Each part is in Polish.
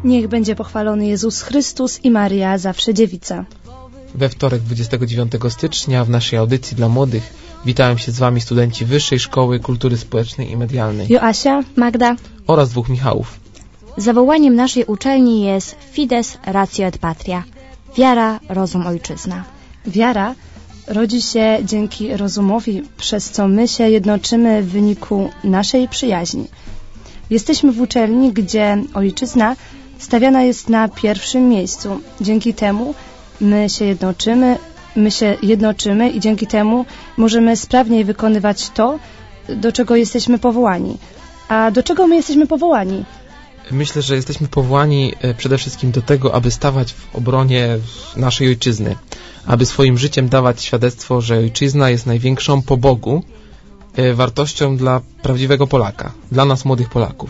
Niech będzie pochwalony Jezus Chrystus i Maria zawsze dziewica. We wtorek 29 stycznia w naszej audycji dla młodych witałem się z Wami studenci Wyższej Szkoły Kultury Społecznej i Medialnej. Joasia, Magda oraz 2 Michałów. Zawołaniem naszej uczelni jest Fides Ratio et Patria. Wiara, rozum, ojczyzna. Wiara rodzi się dzięki rozumowi, przez co my się jednoczymy w wyniku naszej przyjaźni. Jesteśmy w uczelni, gdzie ojczyzna stawiana jest na pierwszym miejscu. Dzięki temu my się jednoczymy i dzięki temu możemy sprawniej wykonywać to, do czego jesteśmy powołani. A do czego my jesteśmy powołani? Myślę, że jesteśmy powołani przede wszystkim do tego, aby stawać w obronie naszej ojczyzny, aby swoim życiem dawać świadectwo, że ojczyzna jest największą po Bogu wartością dla prawdziwego Polaka, dla nas młodych Polaków.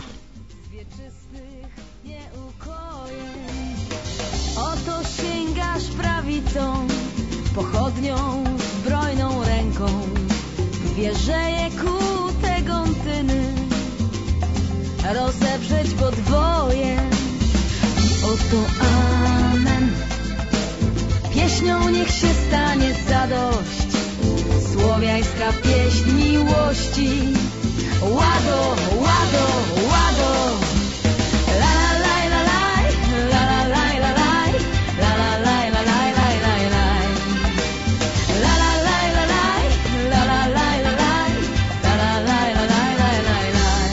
Oto sięgasz prawicą, pochodnią, zbrojną ręką, wierzeje ku te gontyny, rozeprzeć podwoje. Oto amen, pieśnią niech się stanie zadość, słowiańska pieśń miłości. Łado, łado, łado. La la la la la la la la la la la la la la la la. La la la la la la la la la la la la la la.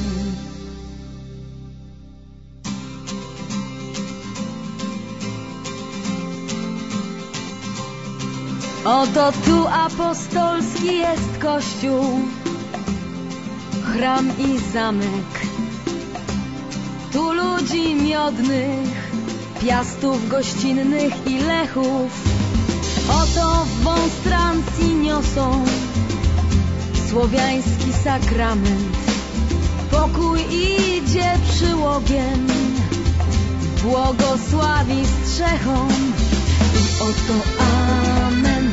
Oto tu apostolski jest Kościół, chram i zamek. Tu ludzi miodnych, piastów gościnnych i lechów. Oto w monstrancji niosą słowiański sakrament. Pokój idzie przyłogiem, błogosławi strzechą. I oto amen,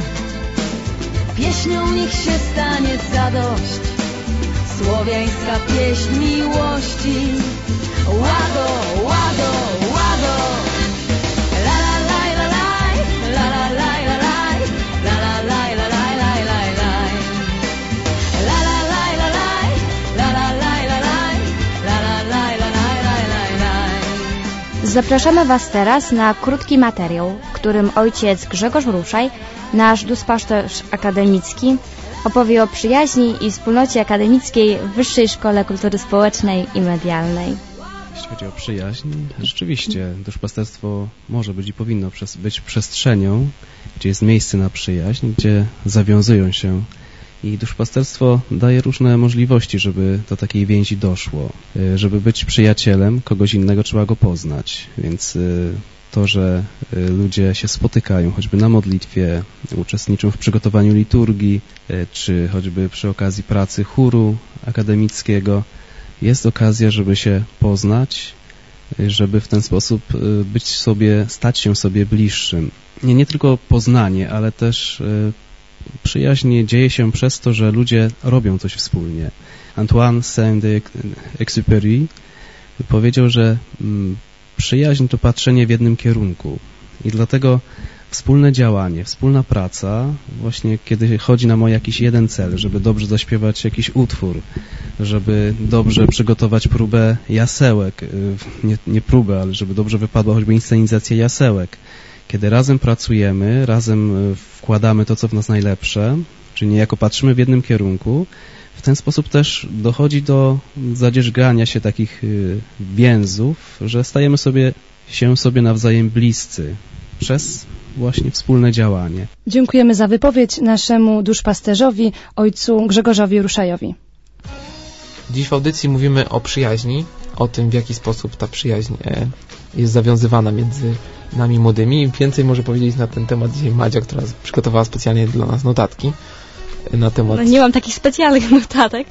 pieśnią niech się stanie zadość, słowiańska pieśń miłości. Łado, łado, łado. La la la la la la la la la la la la la la la la la. La la la la la la la la la la la la. Zapraszamy Was teraz na krótki materiał, w którym ojciec Grzegorz Ruszaj, nasz duszpasterz akademicki, opowie o przyjaźni i wspólnocie akademickiej w Wyższej Szkole Kultury Społecznej i Medialnej. Jeśli chodzi o przyjaźń, rzeczywiście duszpasterstwo może być i powinno być przestrzenią, gdzie jest miejsce na przyjaźń, gdzie zawiązują się, i duszpasterstwo daje różne możliwości, żeby do takiej więzi doszło. Żeby być przyjacielem kogoś innego, trzeba go poznać, więc to, że ludzie się spotykają, choćby na modlitwie, uczestniczą w przygotowaniu liturgii, czy choćby przy okazji pracy chóru akademickiego, jest okazja, żeby się poznać, żeby w ten sposób stać się sobie bliższym. Nie tylko poznanie, ale też przyjaźń dzieje się przez to, że ludzie robią coś wspólnie. Antoine Saint-Exupéry powiedział, że przyjaźń to patrzenie w jednym kierunku i dlatego wspólne działanie, wspólna praca, właśnie kiedy chodzi nam o jakiś jeden cel, żeby dobrze zaśpiewać jakiś utwór, żeby dobrze przygotować próbę jasełek, nie próbę, ale żeby dobrze wypadła choćby inscenizacja jasełek. Kiedy razem pracujemy, razem wkładamy to, co w nas najlepsze, czyli niejako patrzymy w jednym kierunku, w ten sposób też dochodzi do zadzierzgania się takich więzów, że stajemy się sobie nawzajem bliscy przez właśnie wspólne działanie. Dziękujemy za wypowiedź naszemu duszpasterzowi, ojcu Grzegorzowi Ruszajowi. Dziś w audycji mówimy o przyjaźni, o tym, w jaki sposób ta przyjaźń jest zawiązywana między nami młodymi. Więcej może powiedzieć na ten temat dzisiaj Madzia, która przygotowała specjalnie dla nas notatki na temat... No, nie mam takich specjalnych notatek.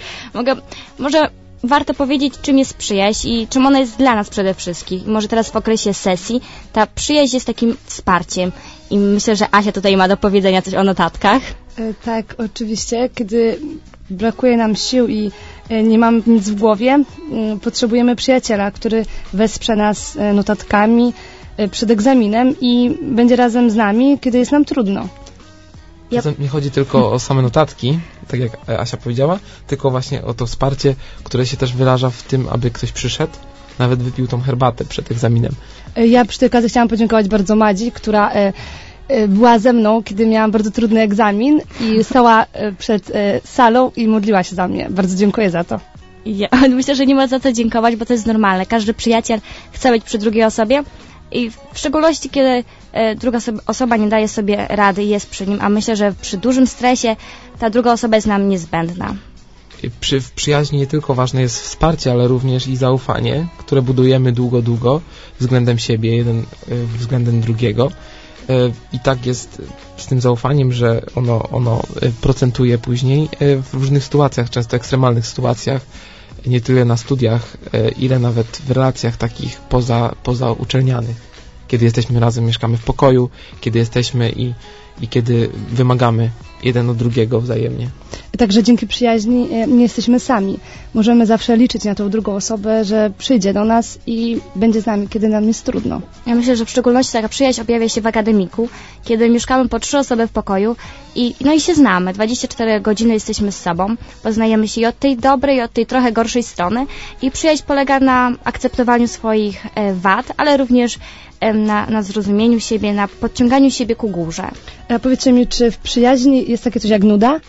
Może warto powiedzieć, czym jest przyjaźń i czym ona jest dla nas przede wszystkim. Może teraz w okresie sesji ta przyjaźń jest takim wsparciem i myślę, że Asia tutaj ma do powiedzenia coś o notatkach. Tak, oczywiście. Kiedy brakuje nam sił i nie mamy nic w głowie, potrzebujemy przyjaciela, który wesprze nas notatkami przed egzaminem i będzie razem z nami, kiedy jest nam trudno. Nie chodzi tylko o same notatki, tak jak Asia powiedziała, tylko właśnie o to wsparcie, które się też wyraża w tym, aby ktoś przyszedł, nawet wypił tą herbatę przed egzaminem. Ja przy tej okazji chciałam podziękować bardzo Madzi, która była ze mną, kiedy miałam bardzo trudny egzamin i stała przed salą i modliła się za mnie. Bardzo dziękuję za to. Ja myślę, że nie ma za co dziękować, bo to jest normalne. Każdy przyjaciel chce być przy drugiej osobie i w szczególności, kiedy druga osoba nie daje sobie rady i jest przy nim, a myślę, że przy dużym stresie ta druga osoba jest nam niezbędna. W przyjaźni nie tylko ważne jest wsparcie, ale również i zaufanie, które budujemy długo względem siebie, jeden względem drugiego. I tak jest z tym zaufaniem, że ono procentuje później w różnych sytuacjach, często ekstremalnych sytuacjach, nie tyle na studiach, ile nawet w relacjach takich pozauczelnianych. Kiedy jesteśmy razem, mieszkamy w pokoju, kiedy jesteśmy i kiedy wymagamy jeden od drugiego wzajemnie. Także dzięki przyjaźni nie jesteśmy sami. Możemy zawsze liczyć na tą drugą osobę, że przyjdzie do nas i będzie z nami, kiedy nam jest trudno. Ja myślę, że w szczególności taka przyjaźń objawia się w akademiku, kiedy mieszkamy po 3 osoby w pokoju i się znamy. 24 godziny jesteśmy z sobą, poznajemy się i od tej dobrej, i od tej trochę gorszej strony i przyjaźń polega na akceptowaniu swoich wad, ale również na zrozumieniu siebie, na podciąganiu siebie ku górze. A powiedzcie mi, czy w przyjaźni jest takie coś jak nuda?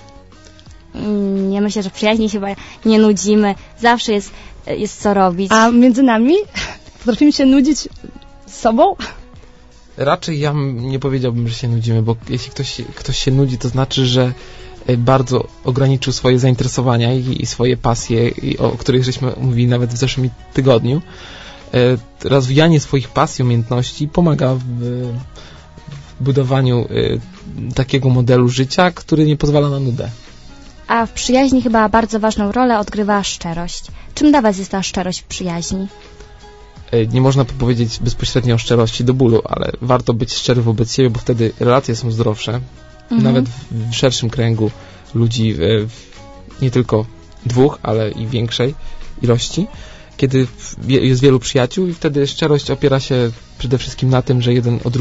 Ja myślę, że w przyjaźni się chyba nie nudzimy. Zawsze jest co robić. A między nami? Potrafimy się nudzić z sobą? Raczej ja nie powiedziałbym, że się nudzimy, bo jeśli ktoś się nudzi, to znaczy, że bardzo ograniczył swoje zainteresowania i swoje pasje, o których żeśmy mówili nawet w zeszłym tygodniu. Rozwijanie swoich pasji, umiejętności pomaga w budowaniu takiego modelu życia, który nie pozwala na nudę. A w przyjaźni chyba bardzo ważną rolę odgrywa szczerość. Czym dla was jest ta szczerość w przyjaźni? Nie można powiedzieć bezpośrednio o szczerości do bólu, ale warto być szczery wobec siebie, bo wtedy relacje są zdrowsze. Nawet w szerszym kręgu ludzi, nie tylko 2, ale i większej ilości, kiedy jest wielu przyjaciół i wtedy szczerość opiera się przede wszystkim na tym, że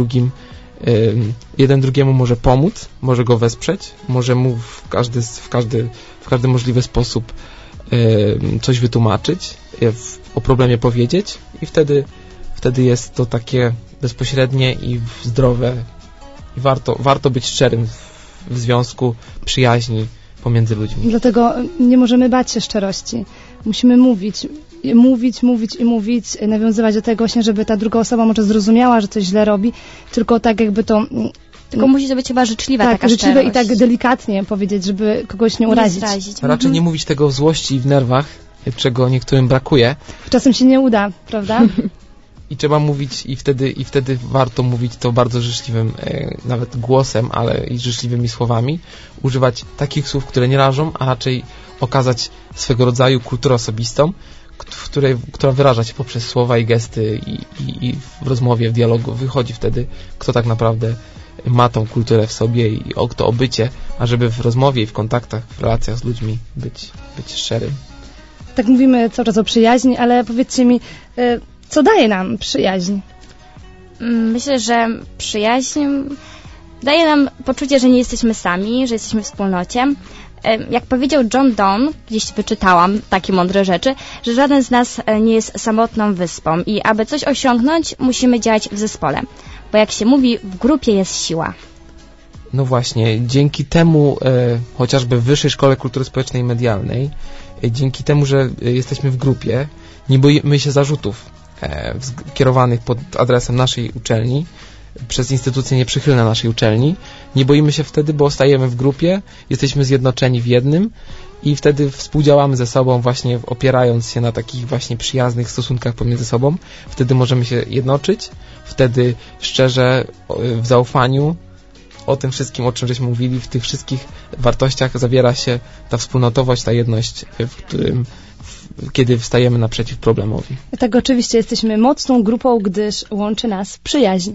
jeden drugiemu może pomóc, może go wesprzeć, może mu w każdy możliwy sposób coś wytłumaczyć, o problemie powiedzieć i wtedy jest to takie bezpośrednie i zdrowe i warto być szczerym w związku przyjaźni pomiędzy ludźmi. Dlatego nie możemy bać się szczerości. Musimy mówić, nawiązywać do tego właśnie, żeby ta druga osoba może zrozumiała, że coś źle robi, tylko tak jakby to... Tylko musi to być chyba życzliwa taka taka życzliwe szczerość. I tak delikatnie powiedzieć, żeby kogoś nie urazić. Raczej nie mówić tego w złości i w nerwach, czego niektórym brakuje. Czasem się nie uda, prawda? I trzeba mówić i wtedy warto mówić to bardzo życzliwym nawet głosem, ale i życzliwymi słowami. Używać takich słów, które nie rażą, a raczej okazać swego rodzaju kulturę osobistą, która wyraża się poprzez słowa i gesty i w rozmowie, w dialogu wychodzi wtedy, kto tak naprawdę ma tą kulturę w sobie i to obycie, a żeby w rozmowie i w kontaktach, w relacjach z ludźmi być szczerym. Tak mówimy cały czas o przyjaźni, ale powiedzcie mi, co daje nam przyjaźń? Myślę, że przyjaźń daje nam poczucie, że nie jesteśmy sami, że jesteśmy w wspólnocie. Jak powiedział John Donne, gdzieś wyczytałam takie mądre rzeczy, że żaden z nas nie jest samotną wyspą i aby coś osiągnąć, musimy działać w zespole. Bo jak się mówi, w grupie jest siła. No właśnie, dzięki temu, chociażby w Wyższej Szkole Kultury Społecznej i Medialnej, dzięki temu, że jesteśmy w grupie, nie boimy się zarzutów kierowanych pod adresem naszej uczelni, przez instytucje nieprzychylne naszej uczelni. Nie boimy się wtedy, bo stajemy w grupie, jesteśmy zjednoczeni w jednym i wtedy współdziałamy ze sobą właśnie opierając się na takich właśnie przyjaznych stosunkach pomiędzy sobą. Wtedy możemy się jednoczyć, wtedy szczerze w zaufaniu o tym wszystkim, o czym żeśmy mówili, w tych wszystkich wartościach zawiera się ta wspólnotowość, ta jedność, kiedy wstajemy naprzeciw problemowi. Tak, oczywiście jesteśmy mocną grupą, gdyż łączy nas przyjaźń.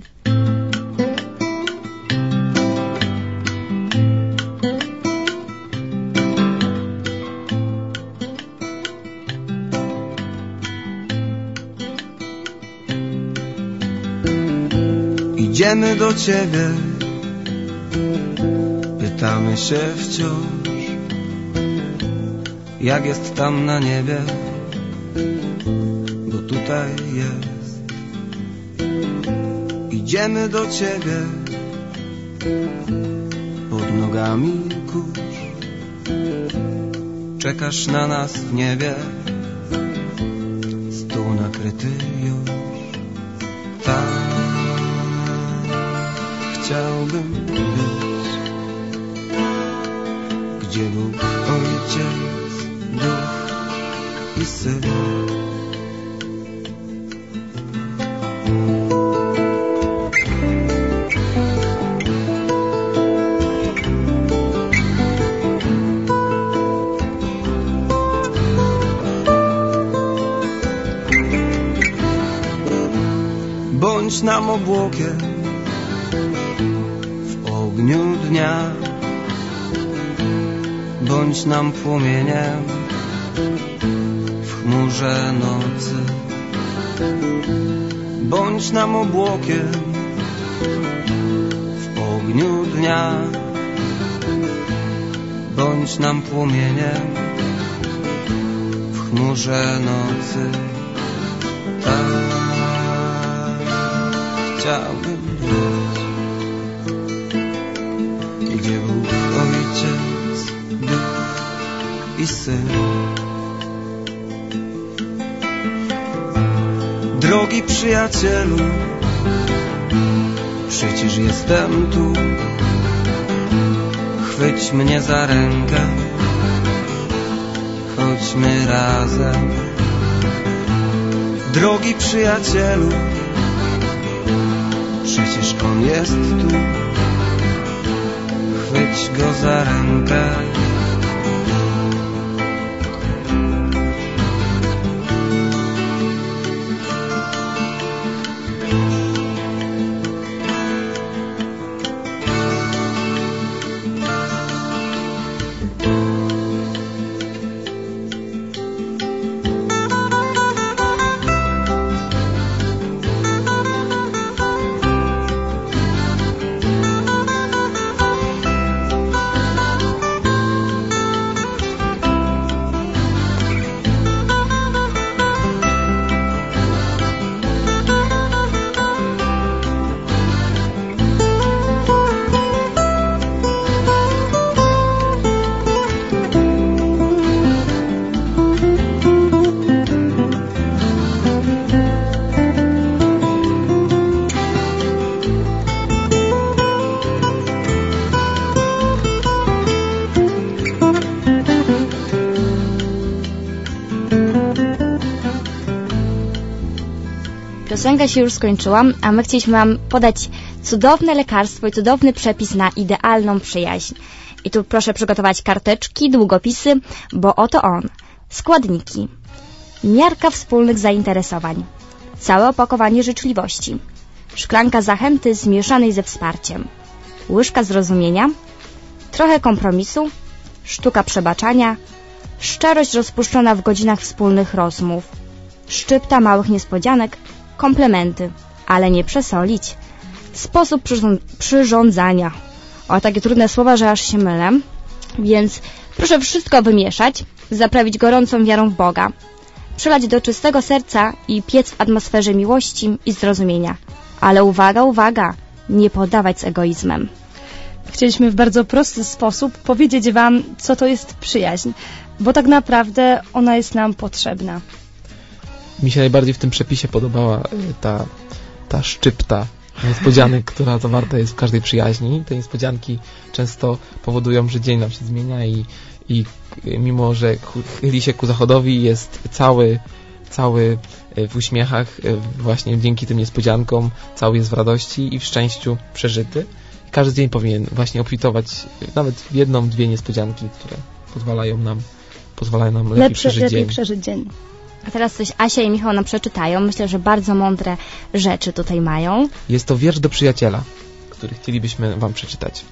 Idziemy do ciebie, pytamy się wciąż, jak jest tam na niebie, bo tutaj jest. Idziemy do ciebie, pod nogami kurz, czekasz na nas w niebie, stół nakryty już. Tak chciałbym być, gdzie Bóg Ojciec, Duch i Syn. Bądź nam obłokiem w ogniu dnia, bądź nam płomieniem w chmurze nocy. Bądź nam obłokiem w ogniu dnia, bądź nam płomieniem w chmurze nocy. Tak chciałbym być, gdzie Bóg Ojciec, Duch i Syn. Drogi przyjacielu, przecież jestem tu. Chwyć mnie za rękę, chodźmy razem. Drogi przyjacielu, przecież On jest tu. Chwyć Go za rękę. Piosenka się już skończyła, a my chcieliśmy Wam podać cudowne lekarstwo i cudowny przepis na idealną przyjaźń. I tu proszę przygotować karteczki, długopisy, bo oto on. Składniki. Miarka wspólnych zainteresowań. Całe opakowanie życzliwości. Szklanka zachęty zmieszanej ze wsparciem. Łyżka zrozumienia. Trochę kompromisu. Sztuka przebaczania. Szczerość rozpuszczona w godzinach wspólnych rozmów. Szczypta małych niespodzianek. Komplementy, ale nie przesolić. Sposób przyrządzania. O, takie trudne słowa, że aż się mylę. Więc proszę wszystko wymieszać, zaprawić gorącą wiarą w Boga, przelać do czystego serca i piec w atmosferze miłości i zrozumienia. Ale uwaga, uwaga, nie poddawać z egoizmem. Chcieliśmy w bardzo prosty sposób powiedzieć Wam, co to jest przyjaźń, bo tak naprawdę ona jest nam potrzebna. Mi się najbardziej w tym przepisie podobała ta szczypta niespodzianek, która zawarta jest w każdej przyjaźni. Te niespodzianki często powodują, że dzień nam się zmienia i mimo, że chyli się ku zachodowi, jest cały w uśmiechach, właśnie dzięki tym niespodziankom, cały jest w radości i w szczęściu przeżyty. Każdy dzień powinien właśnie obfitować nawet w jedną, dwie niespodzianki, które pozwalają nam lepiej przeżyć dzień. A teraz coś Asia i Michał nam przeczytają. Myślę, że bardzo mądre rzeczy tutaj mają. Jest to wiersz do przyjaciela, który chcielibyśmy Wam przeczytać.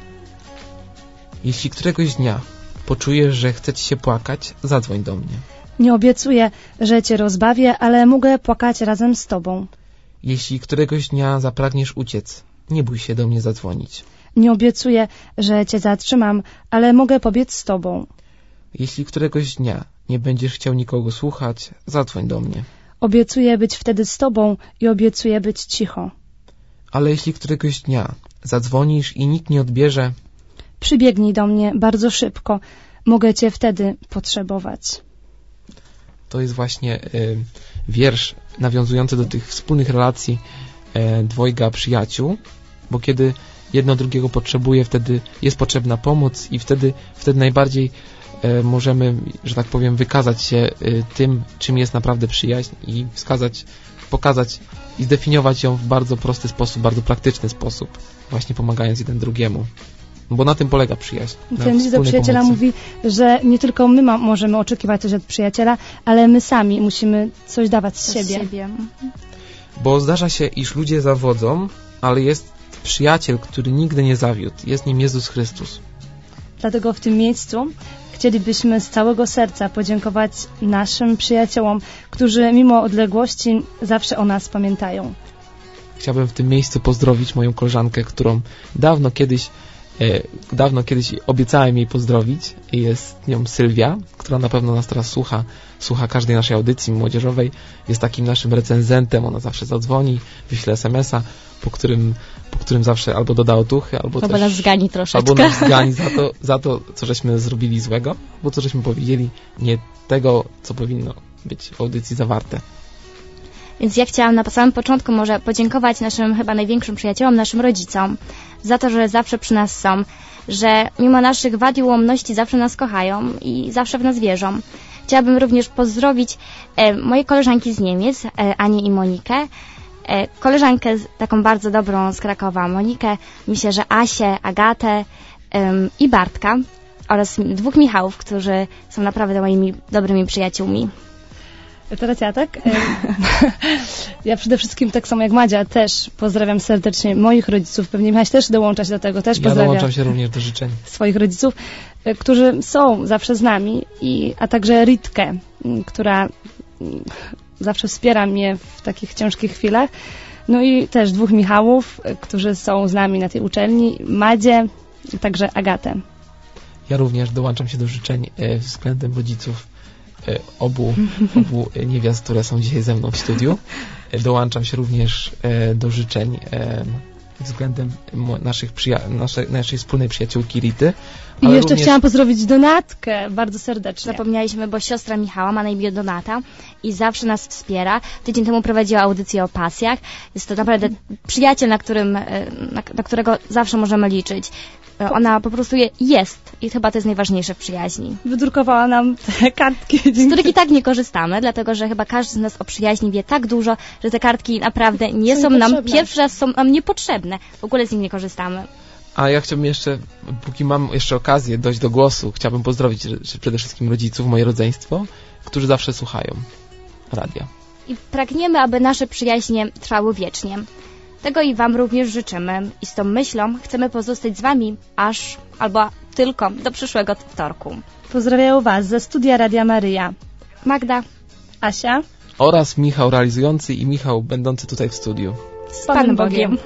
Jeśli któregoś dnia poczujesz, że chce Ci się płakać, zadzwoń do mnie. Nie obiecuję, że Cię rozbawię, ale mogę płakać razem z Tobą. Jeśli któregoś dnia zapragniesz uciec, nie bój się do mnie zadzwonić. Nie obiecuję, że cię zatrzymam, ale mogę pobiec z tobą. Jeśli któregoś dnia nie będziesz chciał nikogo słuchać, zadzwoń do mnie. Obiecuję być wtedy z tobą i obiecuję być cicho. Ale jeśli któregoś dnia zadzwonisz i nikt nie odbierze, przybiegnij do mnie bardzo szybko. Mogę cię wtedy potrzebować. To jest właśnie wiersz nawiązujący do tych wspólnych relacji dwojga przyjaciół, bo kiedy jedno drugiego potrzebuje, wtedy jest potrzebna pomoc i wtedy najbardziej możemy, że tak powiem, wykazać się tym, czym jest naprawdę przyjaźń i pokazać i zdefiniować ją w bardzo prosty sposób, bardzo praktyczny sposób, właśnie pomagając jeden drugiemu. Bo na tym polega przyjaźń. Ten list do przyjaciela mówi, że nie tylko my możemy oczekiwać coś od przyjaciela, ale my sami musimy coś dawać z siebie. Bo zdarza się, iż ludzie zawodzą, ale jest przyjaciel, który nigdy nie zawiódł. Jest nim Jezus Chrystus. Dlatego w tym miejscu chcielibyśmy z całego serca podziękować naszym przyjaciołom, którzy mimo odległości zawsze o nas pamiętają. Chciałbym w tym miejscu pozdrowić moją koleżankę, którą dawno kiedyś obiecałem jej pozdrowić. Jest nią Sylwia, która na pewno nas teraz słucha każdej naszej audycji młodzieżowej. Jest takim naszym recenzentem, ona zawsze zadzwoni, wyśle SMS-a, po którym zawsze albo doda otuchy, albo nas zgani troszeczkę. Albo nas zgani za to, co żeśmy zrobili złego, albo co żeśmy powiedzieli nie tego, co powinno być w audycji zawarte. Więc ja chciałam na samym początku może podziękować naszym chyba największym przyjaciołom, naszym rodzicom, za to, że zawsze przy nas są, że mimo naszych wad i ułomności zawsze nas kochają i zawsze w nas wierzą. Chciałabym również pozdrowić moje koleżanki z Niemiec, Anię i Monikę, koleżankę taką bardzo dobrą z Krakowa, Monikę, myślę, że Asię, Agatę i Bartka oraz 2 Michałów, którzy są naprawdę moimi dobrymi przyjaciółmi. Teraz ja, tak? Ja przede wszystkim, tak samo jak Madzia, też pozdrawiam serdecznie moich rodziców. Pewnie Michaś też dołącza się do tego, też pozdrawiam. Ja dołączam się również do życzeń swoich rodziców, którzy są zawsze z nami, a także Ritkę, która zawsze wspiera mnie w takich ciężkich chwilach. No i też 2 Michałów, którzy są z nami na tej uczelni, Madzie, a także Agatę. Ja również dołączam się do życzeń względem rodziców obu niewiast, które są dzisiaj ze mną w studiu. Dołączam się również do życzeń względem naszej wspólnej przyjaciółki Rity. I jeszcze chciałam pozdrowić Donatkę bardzo serdecznie. Zapomnieliśmy, bo siostra Michała ma na imię Donata i zawsze nas wspiera. Tydzień temu prowadziła audycję o pasjach. Jest to naprawdę przyjaciel, na którego zawsze możemy liczyć. Ona po prostu jest i chyba to jest najważniejsze w przyjaźni. Wydrukowała nam te kartki, z których i tak nie korzystamy, dlatego że chyba każdy z nas o przyjaźni wie tak dużo, że te kartki naprawdę nie są nam, pierwszy raz są nam niepotrzebne. W ogóle z nich nie korzystamy. A ja chciałbym jeszcze, póki mam jeszcze okazję dojść do głosu, chciałbym pozdrowić przede wszystkim rodziców, moje rodzeństwo, którzy zawsze słuchają radia. I pragniemy, aby nasze przyjaźnie trwały wiecznie. Tego i Wam również życzymy i z tą myślą chcemy pozostać z Wami albo tylko do przyszłego wtorku. Pozdrawiają Was ze studia Radia Maryja Magda, Asia oraz Michał realizujący i Michał będący tutaj w studiu. Z Panem Bogiem.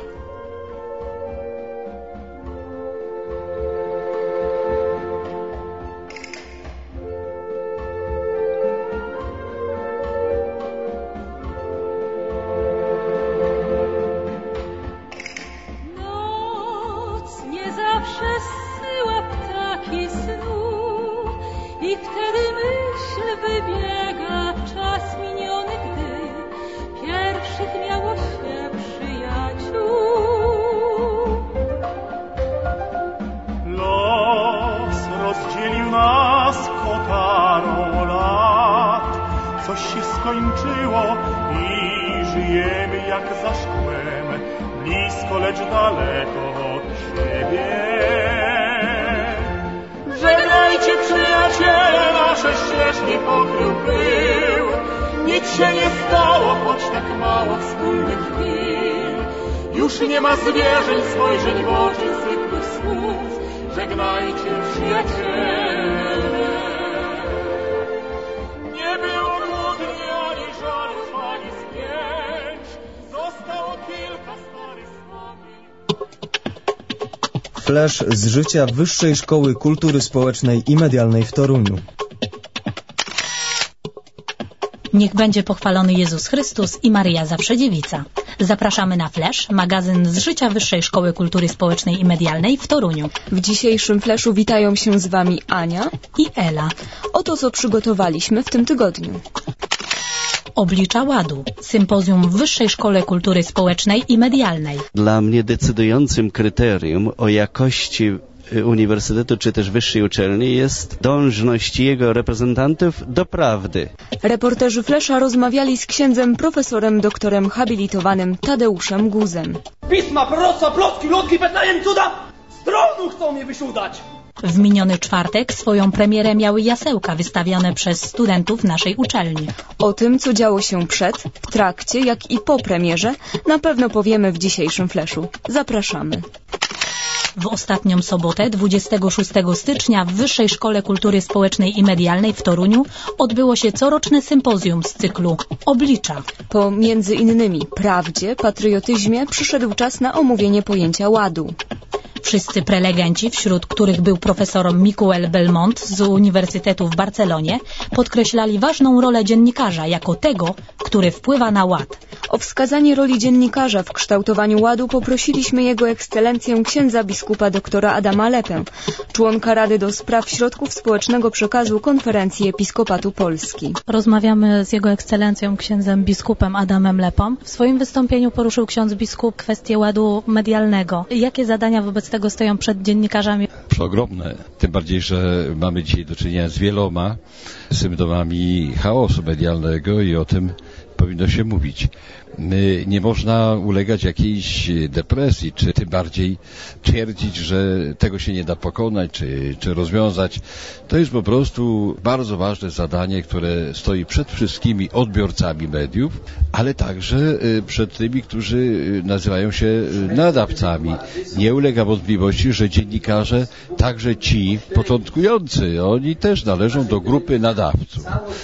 Już nie ma zwierzeń, spojrzeń w oczy, zwykłych słów. Żegnajcie, przyjaciele. Nie było głodni, ani żalów, ani spięć. Flash z życia Wyższej Szkoły Kultury Społecznej i Medialnej w Toruniu. Niech będzie pochwalony Jezus Chrystus i Maryja Zawsze Dziewica. Zapraszamy na Flash, magazyn z życia Wyższej Szkoły Kultury Społecznej i Medialnej w Toruniu. W dzisiejszym Flashu witają się z Wami Ania i Ela. Oto co przygotowaliśmy w tym tygodniu. Oblicza ładu. Sympozjum w Wyższej Szkole Kultury Społecznej i Medialnej. Dla mnie decydującym kryterium o jakości uniwersytetu czy też wyższej uczelni jest dążność jego reprezentantów do prawdy. Reporterzy Flesza rozmawiali z księdzem profesorem doktorem habilitowanym Tadeuszem Guzem. Pisma, proroctwa, plotki, lotki, Betlejem, cuda z tronu chcą mnie wysiudać. W miniony czwartek swoją premierę miały jasełka wystawione przez studentów naszej uczelni. O tym, co działo się przed, w trakcie, jak i po premierze, na pewno powiemy w dzisiejszym Flashu. Zapraszamy. W ostatnią sobotę, 26 stycznia, w Wyższej Szkole Kultury Społecznej i Medialnej w Toruniu odbyło się coroczne sympozjum z cyklu Oblicza. Po między innymi prawdzie, patriotyzmie przyszedł czas na omówienie pojęcia ładu. Wszyscy prelegenci, wśród których był profesor Miguel Belmont z Uniwersytetu w Barcelonie, podkreślali ważną rolę dziennikarza jako tego, który wpływa na ład. O wskazanie roli dziennikarza w kształtowaniu ładu poprosiliśmy Jego Ekscelencję księdza biskupa doktora Adama Lepę, członka Rady do Spraw Środków Społecznego Przekazu Konferencji Episkopatu Polski. Rozmawiamy z Jego Ekscelencją księdzem biskupem Adamem Lepą. W swoim wystąpieniu poruszył ksiądz biskup kwestię ładu medialnego. Jakie zadania wobec tego stoją przed dziennikarzami? Przeogromne. Tym bardziej, że mamy dzisiaj do czynienia z wieloma symptomami chaosu medialnego i o tym powinno się mówić. Nie można ulegać jakiejś depresji, czy tym bardziej twierdzić, że tego się nie da pokonać, czy rozwiązać. To jest po prostu bardzo ważne zadanie, które stoi przed wszystkimi odbiorcami mediów, ale także przed tymi, którzy nazywają się nadawcami. Nie ulega wątpliwości, że dziennikarze, także ci początkujący, oni też należą do grupy nadawców.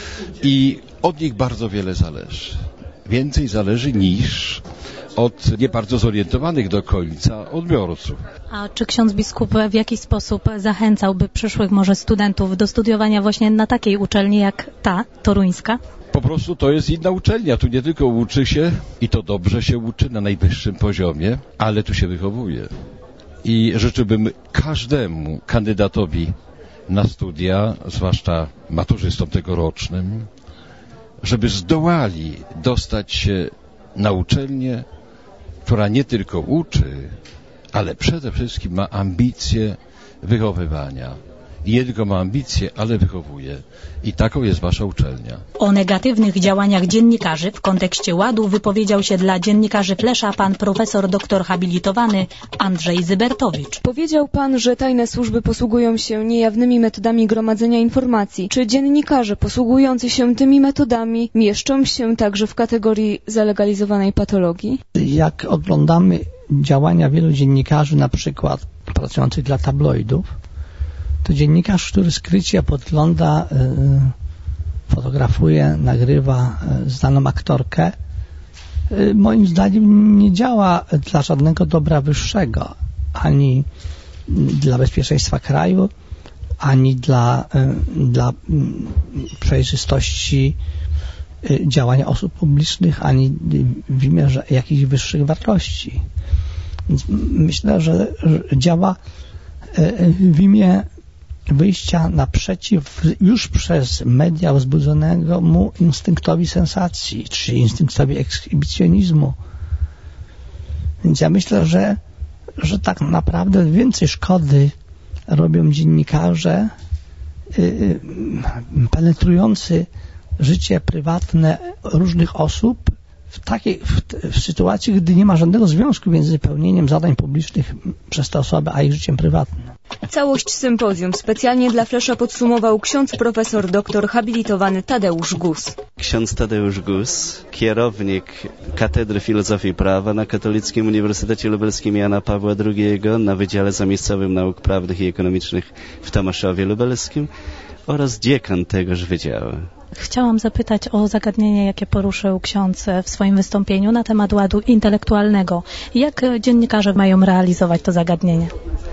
I od nich bardzo wiele zależy. Więcej zależy niż od nie bardzo zorientowanych do końca odbiorców. A czy ksiądz biskup w jakiś sposób zachęcałby przyszłych może studentów do studiowania właśnie na takiej uczelni jak ta, toruńska? Po prostu to jest inna uczelnia. Tu nie tylko uczy się, i to dobrze się uczy na najwyższym poziomie, ale tu się wychowuje. I życzyłbym każdemu kandydatowi na studia, zwłaszcza maturzystom tegorocznym, żeby zdołali dostać się na uczelnię, która nie tylko uczy, ale przede wszystkim ma ambicje wychowywania. I nie tylko ma ambicje, ale wychowuje. I taką jest wasza uczelnia. O negatywnych działaniach dziennikarzy w kontekście ładu wypowiedział się dla dziennikarzy Flesza pan profesor doktor habilitowany Andrzej Zybertowicz. Powiedział pan, że tajne służby posługują się niejawnymi metodami gromadzenia informacji. Czy dziennikarze posługujący się tymi metodami mieszczą się także w kategorii zalegalizowanej patologii? Jak oglądamy działania wielu dziennikarzy, na przykład pracujących dla tabloidów, to dziennikarz, który skrycie podgląda, fotografuje, nagrywa znaną aktorkę, moim zdaniem nie działa dla żadnego dobra wyższego, ani dla bezpieczeństwa kraju, ani dla przejrzystości działania osób publicznych, ani w imię jakichś wyższych wartości. Więc myślę, że działa w imię wyjścia naprzeciw już przez media wzbudzonego mu instynktowi sensacji, czy instynktowi ekshibicjonizmu. Więc ja myślę, że tak naprawdę więcej szkody robią dziennikarze penetrujący życie prywatne różnych osób w sytuacji, gdy nie ma żadnego związku między pełnieniem zadań publicznych przez te osoby, a ich życiem prywatnym. Całość sympozjum specjalnie dla Flesza podsumował ksiądz profesor doktor habilitowany Tadeusz Guz. Ksiądz Tadeusz Guz, kierownik Katedry Filozofii i Prawa na Katolickim Uniwersytecie Lubelskim Jana Pawła II na Wydziale Zamiejscowym Nauk Prawnych i Ekonomicznych w Tomaszowie Lubelskim oraz dziekan tegoż wydziału. Chciałam zapytać o zagadnienie, jakie poruszył ksiądz w swoim wystąpieniu na temat ładu intelektualnego. Jak dziennikarze mają realizować to zagadnienie?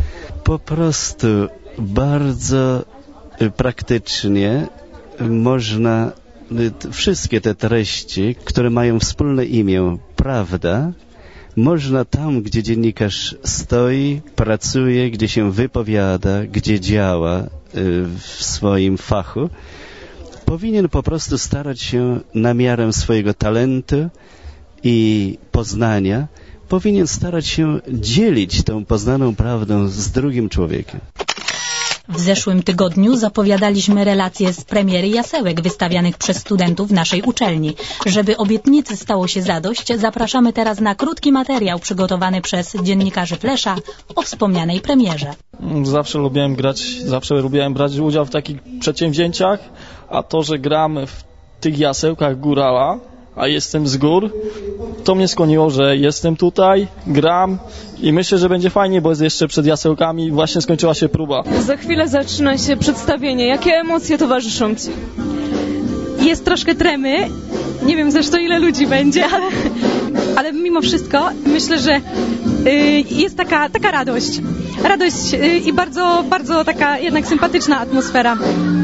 po prostu bardzo praktycznie można wszystkie te treści, które mają wspólne imię prawda, można tam, gdzie dziennikarz stoi, pracuje, gdzie się wypowiada, gdzie działa w swoim fachu, powinien po prostu starać się na miarę swojego talentu i poznania, powinien starać się dzielić tą poznaną prawdą z drugim człowiekiem. W zeszłym tygodniu zapowiadaliśmy relacje z premiery jasełek wystawianych przez studentów naszej uczelni. Żeby obietnicy stało się zadość, zapraszamy teraz na krótki materiał przygotowany przez dziennikarzy Flesza o wspomnianej premierze. Zawsze lubiłem brać udział w takich przedsięwzięciach, a to, że gram w tych jasełkach górala, a jestem z gór, to mnie skłoniło, że jestem tutaj, gram i myślę, że będzie fajnie, bo jest jeszcze przed jasełkami, właśnie skończyła się próba. Za chwilę zaczyna się przedstawienie. Jakie emocje towarzyszą Ci? Jest troszkę tremy, nie wiem zresztą ile ludzi będzie, ale mimo wszystko myślę, że jest taka radość i bardzo, bardzo taka jednak sympatyczna atmosfera.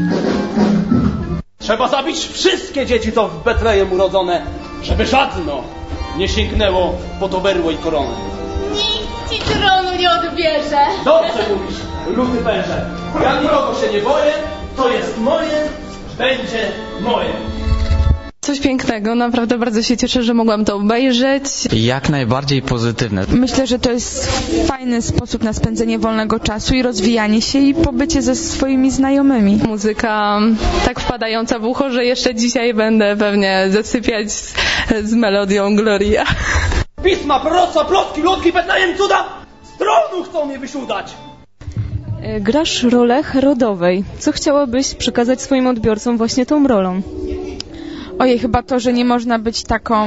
Trzeba zabić wszystkie dzieci, to w Betlejem urodzone, żeby żadno nie sięgnęło po to berło i koronę. Nikt ci tronu nie odbierze. Dobrze mówisz, luty węże. Ja nikogo się nie boję, to jest moje, będzie moje. Coś pięknego, naprawdę bardzo się cieszę, że mogłam to obejrzeć. Jak najbardziej pozytywne. Myślę, że to jest fajny sposób na spędzenie wolnego czasu i rozwijanie się i pobycie ze swoimi znajomymi. Muzyka tak wpadająca w ucho, że jeszcze dzisiaj będę pewnie zasypiać z melodią Gloria. Pisma, proroctwa, plotki, lotki, Betlejem, cuda! Z tronu chcą mnie wysiudać! Grasz rolę Herodowej. Co chciałabyś przekazać swoim odbiorcom właśnie tą rolą? Ojej, chyba to, że nie można być taką,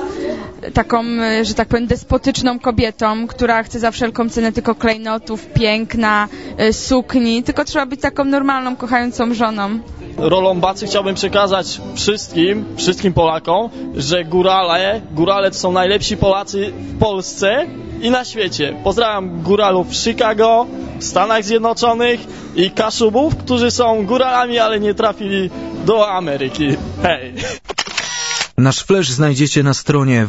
że tak powiem, despotyczną kobietą, która chce za wszelką cenę tylko klejnotów, piękna, sukni, tylko trzeba być taką normalną, kochającą żoną. Rolą Bacy chciałbym przekazać wszystkim Polakom, że górale to są najlepsi Polacy w Polsce i na świecie. Pozdrawiam góralów w Chicago, w Stanach Zjednoczonych i Kaszubów, którzy są góralami, ale nie trafili do Ameryki. Hej! Nasz flash znajdziecie na stronie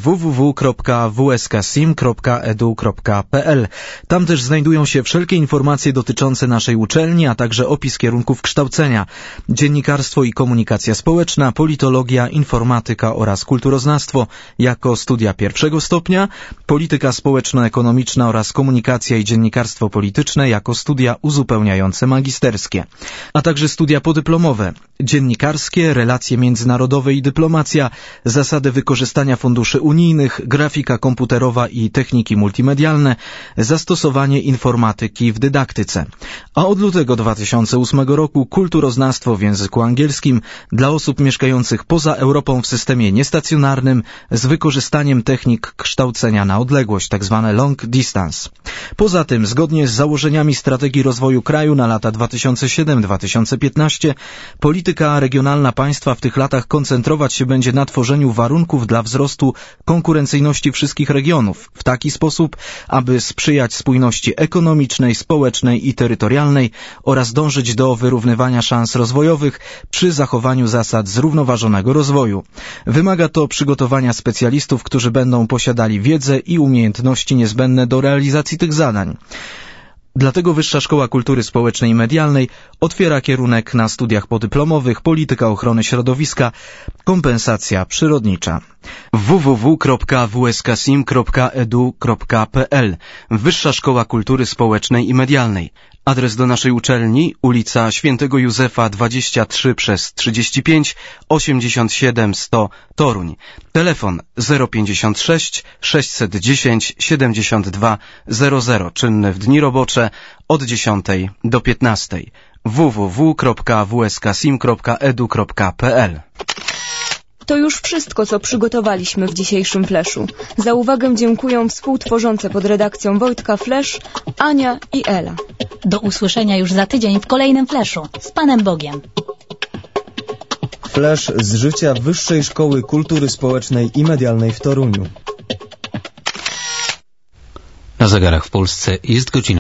www.wskasim.edu.pl. Tam też znajdują się wszelkie informacje dotyczące naszej uczelni, a także opis kierunków kształcenia. Dziennikarstwo i komunikacja społeczna, politologia, informatyka oraz kulturoznawstwo jako studia pierwszego stopnia, polityka społeczno-ekonomiczna oraz komunikacja i dziennikarstwo polityczne jako studia uzupełniające magisterskie. A także studia podyplomowe, dziennikarskie, relacje międzynarodowe i dyplomacja, zasady wykorzystania funduszy unijnych, grafika komputerowa i techniki multimedialne, zastosowanie informatyki w dydaktyce. A od lutego 2008 roku kulturoznawstwo w języku angielskim dla osób mieszkających poza Europą w systemie niestacjonarnym z wykorzystaniem technik kształcenia na odległość, tzw. long distance. Poza tym, zgodnie z założeniami strategii rozwoju kraju na lata 2007-2015, polityka regionalna państwa w tych latach koncentrować się będzie na tworzeniu warunków dla wzrostu konkurencyjności wszystkich regionów w taki sposób, aby sprzyjać spójności ekonomicznej, społecznej i terytorialnej oraz dążyć do wyrównywania szans rozwojowych przy zachowaniu zasad zrównoważonego rozwoju. Wymaga to przygotowania specjalistów, którzy będą posiadali wiedzę i umiejętności niezbędne do realizacji tych zadań. Dlatego Wyższa Szkoła Kultury Społecznej i Medialnej otwiera kierunek na studiach podyplomowych Polityka Ochrony Środowiska, Kompensacja Przyrodnicza. www.wskasim.edu.pl Wyższa Szkoła Kultury Społecznej i Medialnej. Adres do naszej uczelni: ulica Świętego Józefa 23/35 87 100 Toruń. Telefon 056 610 72 00, czynny w dni robocze od 10 do 15. www.wskasim.edu.pl To już wszystko, co przygotowaliśmy w dzisiejszym Fleszu. Za uwagę dziękuję współtworzące pod redakcją Wojtka Flesz, Ania i Ela. Do usłyszenia już za tydzień w kolejnym Fleszu. Z Panem Bogiem. Flesz z życia Wyższej Szkoły Kultury Społecznej i Medialnej w Toruniu. Na zegarach w Polsce jest godzina